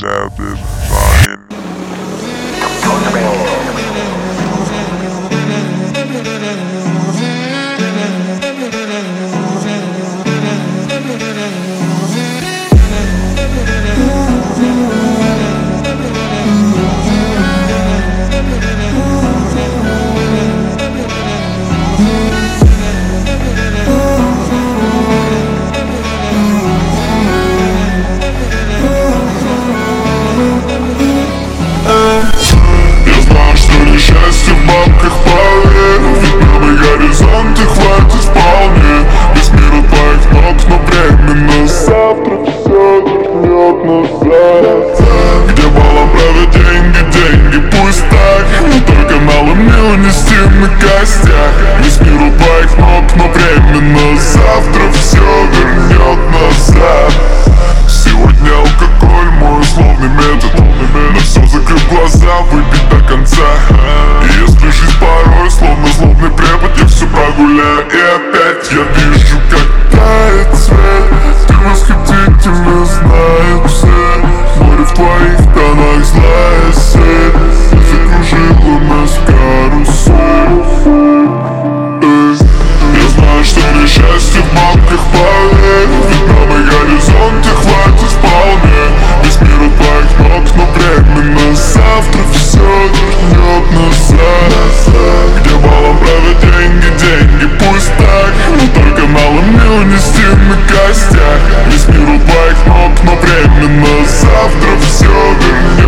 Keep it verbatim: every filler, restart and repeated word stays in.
have been flying. Счастье в бабках, поверь, ведь новый горизонт и хватит вполне. Весь мир у твоих ног, но временно. Завтра все вернет назад. Где балом правят деньги, деньги, пусть так, но только малым не унести на костях. Весь мир у твоих ног, но временно. Завтра все вернет назад. Сегодня алкоголь, мой условный метод. На все закрыв глаза, выпить до конца. И если жизнь порой словно злобный препод, я все прогуляю. И опять я вижу, как тает свет. Ты восхитительно, знают все. Море в твоих тонах, злая сеть закружила нас карусель. Я знаю, что несчастье в бабках, поверь, ведь новый горизонт и хватит вполне. Весь мир у твоих ног, но временно. Завтра все вернет назад. Где балом правят деньги, деньги, пусть так, но только малым не унести на костях. Весь мир у твоих ног, но временно. Завтра все вернет